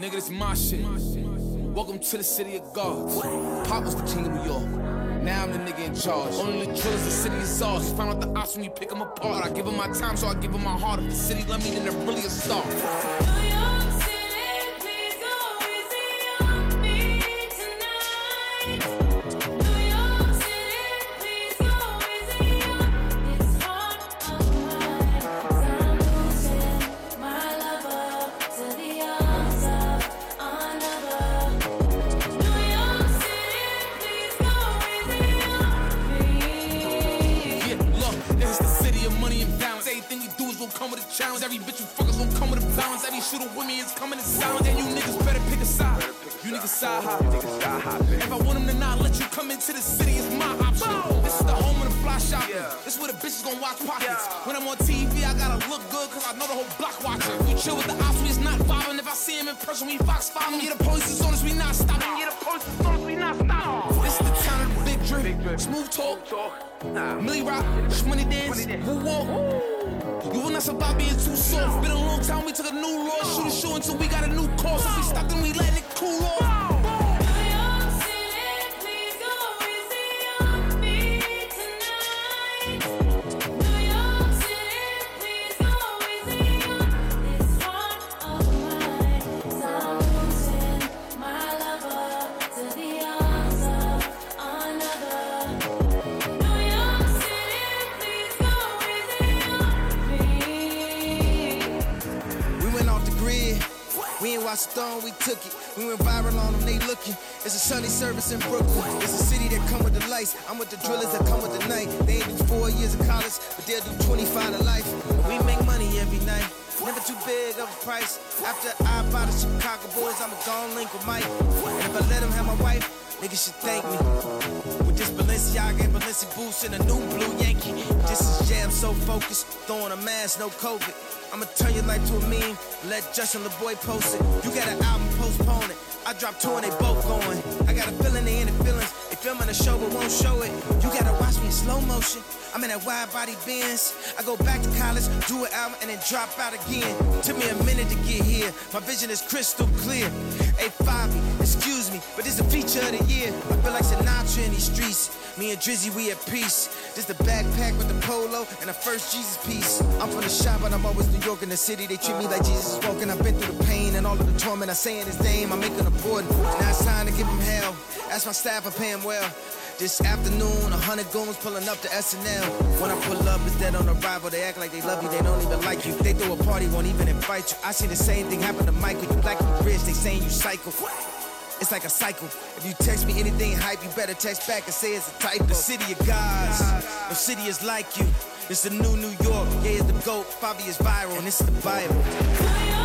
Nigga, this my shit. Welcome to the city of God. Pop was the king of New York. Now I'm the nigga in charge. Only the drillers, the city is ours. You found out the ops when you pick them apart. I give them my time, so I give them my heart. If the city love me, then they're really a star. Challenge. Every bitch you fuckers gon' come with a balance. Every shooter with me is coming in silence. And you niggas better pick a side. You niggas side hop. If I want them to not let you come into the city, it's my option. This is the home of the fly shopping. This is where the bitches gon' watch pockets. When I'm on TV, I gotta look good, cause I know the whole block watching. We chill with the ops, we is not vibing. If I see him in person, we Fox 5 him. Yeah, the police is on us, we not stopping. Yeah, the police is on us, we not stopping. This is the town of the big drip. Smooth talk. Millie Rock, Money Dance, Woo Walk. You will not survive being too soft. Been a long time, we took a new road. Shoot a shoe until we got a new course. If we stop, then we letting it cool off. Stone, we took it. We went viral on them, they looking. It's a Sunday service in Brooklyn. It's a city that come with the lights. I'm with the drillers that come with the night. They ain't do 4 years of college, but they'll do 25 to life. We make money every night. Never too big of a price. After I buy the Chicago Bulls, I'ma go and link with Mike. And if I let him have my wife, niggas should thank me. With this Balenciaga and Balenci boots and a new blue Yankee. This is jam so focused, throwing a mask, no COVID. I'ma turn your life to a meme, let Justin LeBoy post it. You got an album, postpone it. I dropped 2 and they both going. I got a feeling they in the feelings. They filming the show but won't show it. You gotta watch me in slow motion. I'm in that wide body Benz. I go back to college, do an album, and then drop out again. Took me a minute to get here. My vision is crystal clear. Hey, Fabi, excuse me, but this is a feature of the year. I feel like Sinatra in these streets. Me and Drizzy, we at peace. This the backpack with the polo and the first Jesus piece. I'm from the shop, but I'm always New York in the city. They treat me like Jesus is walking. I've been through the pain and all of the torment. I say in his name, I'm making a point. Now it's time to give him hell. Ask my staff, I pay him well. This afternoon, 100 goons pulling up to SNL. When I pull up, it's dead on arrival. They act like they love you, they don't even like you. They throw a party, won't even invite you. I see the same thing happen to Michael. You black and rich, they saying you psycho. It's like a cycle. If you text me anything hype, you better text back and say it's a typo. The city of gods, no city is like you. It's the new York, yeah, it's the GOAT. Fabi is viral, and it's the Bible.